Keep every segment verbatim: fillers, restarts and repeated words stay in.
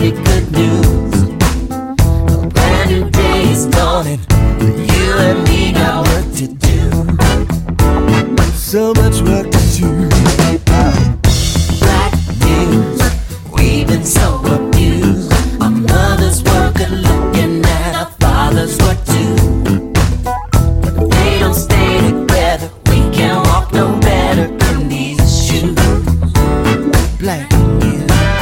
mighty good news. A brand new day is dawning. You and me got work to do. So much work to do. Black news, we've been so abused. Our mothers working, looking at our fathers work too. But they don't stay together. We can't walk no better in these shoes. Black news.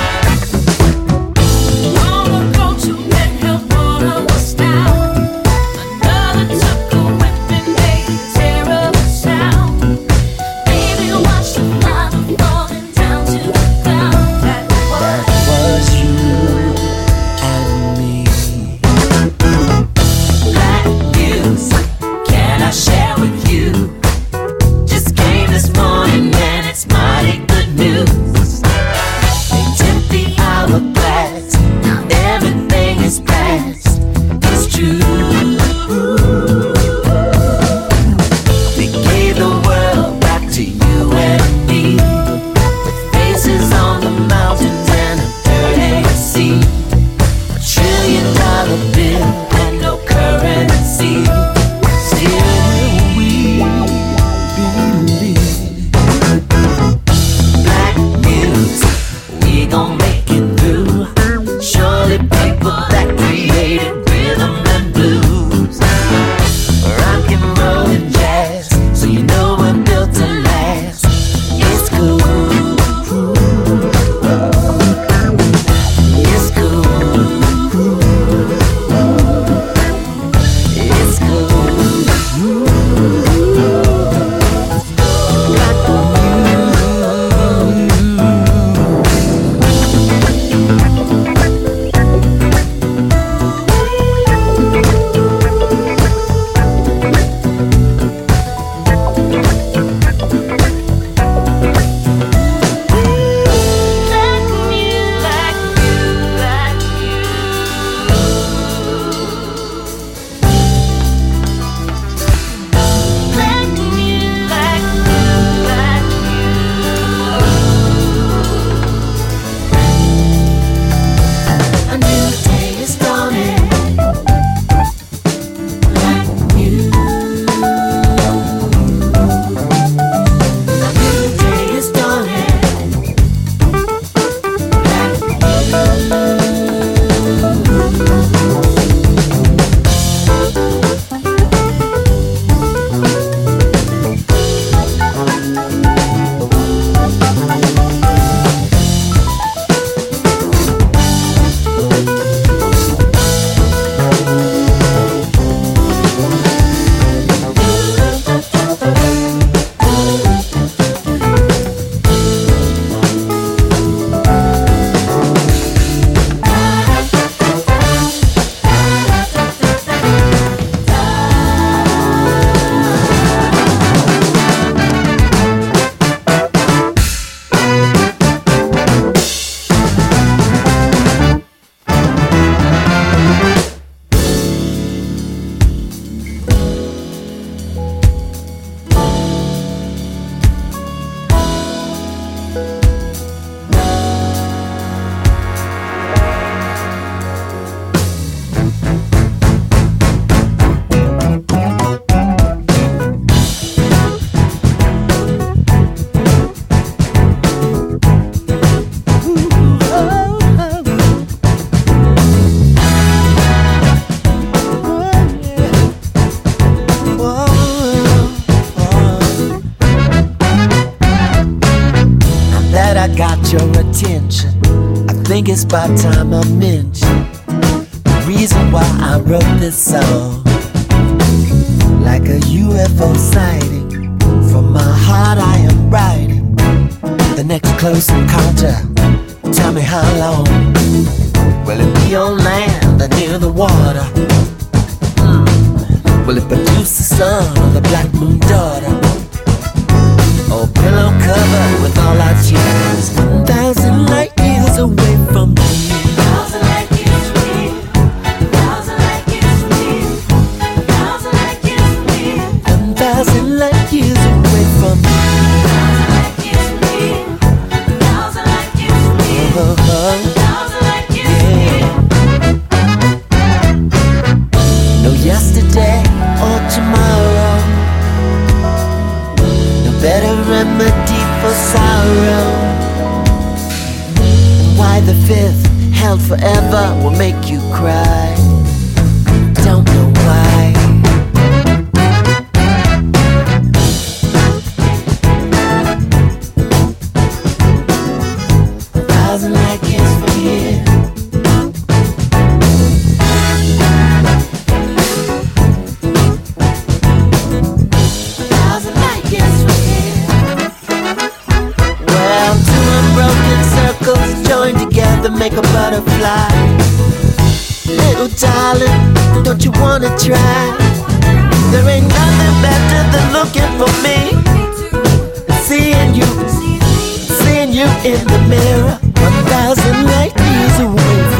Your attention, I think it's about time I mention the reason why I wrote this song. Like a U F O sighting, from my heart I am writing the next close encounter. Tell me how long. Will it be on land or near the water? Mm. Will it produce the sun or the black moon daughter? Or pillow covered with all our tears, one thousand light years away from me. Thousand light years from me. Thousand light years from me. Thousand light years from me. One thousand light years away from me. Thousand light years from me. Thousand light years from me. Thousand light years from me. fifth, held forever, will make you cry. Don't know why. A thousand light years from here. A thousand light years from here. Well, two unbroken circles joined together make a butterfly. Little darling, don't you wanna try? There ain't nothing better than looking for me, seeing you, seeing you in the mirror, one thousand light years away.